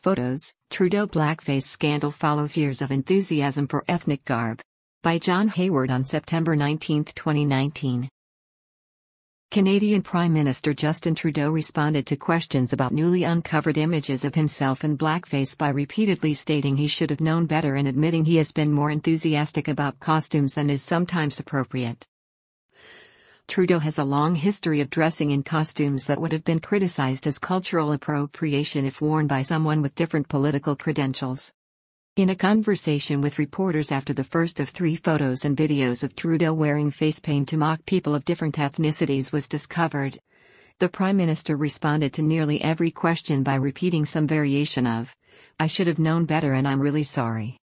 Photos, Trudeau blackface scandal follows years of enthusiasm for ethnic garb. By John Hayward on September 19, 2019. Canadian Prime Minister Justin Trudeau responded to questions about newly uncovered images of himself in blackface by repeatedly stating he should have known better and admitting he has been more enthusiastic about costumes than is sometimes appropriate. Trudeau has a long history of dressing in costumes that would have been criticized as cultural appropriation if worn by someone with different political credentials. In a conversation with reporters after the first of 3 photos and videos of Trudeau wearing face paint to mock people of different ethnicities was discovered, the Prime Minister responded to nearly every question by repeating some variation of, "I should have known better and I'm really sorry."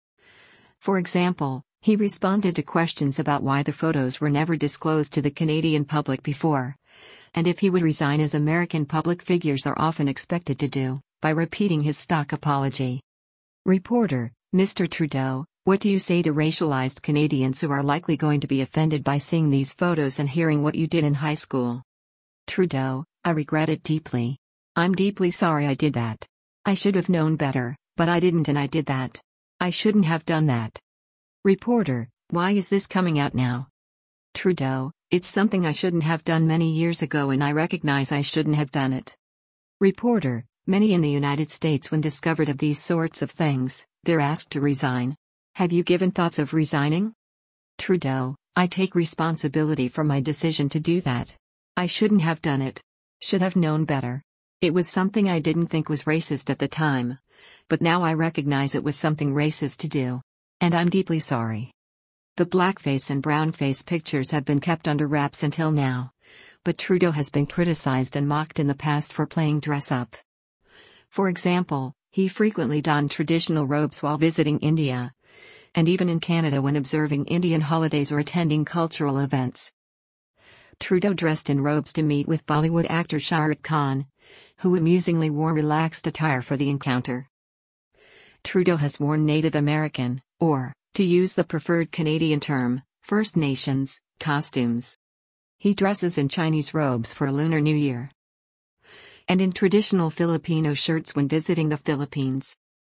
For example, he responded to questions about why the photos were never disclosed to the Canadian public before, and if he would resign as American public figures are often expected to do, by repeating his stock apology. Reporter: Mr. Trudeau, what do you say to racialized Canadians who are likely going to be offended by seeing these photos and hearing what you did in high school? Trudeau: I regret it deeply. I'm deeply sorry I did that. I should have known better, but I didn't and I did that. I shouldn't have done that. Reporter: why is this coming out now? Trudeau: it's something I shouldn't have done many years ago and I recognize I shouldn't have done it. Reporter: many in the United States, when discovered of these sorts of things, they're asked to resign. Have you given thoughts of resigning? Trudeau: I take responsibility for my decision to do that. I shouldn't have done it. Should have known better. It was something I didn't think was racist at the time, but now I recognize it was something racist to do. And I'm deeply sorry. The blackface and brownface pictures have been kept under wraps until now, but Trudeau has been criticized and mocked in the past for playing dress-up. For example, he frequently donned traditional robes while visiting India, and even in Canada when observing Indian holidays or attending cultural events. Trudeau dressed in robes to meet with Bollywood actor Shah Rukh Khan, who amusingly wore relaxed attire for the encounter. Trudeau has worn Native American, or, to use the preferred Canadian term, First Nations, costumes. He dresses in Chinese robes for Lunar New Year, and in traditional Filipino shirts when visiting the Philippines.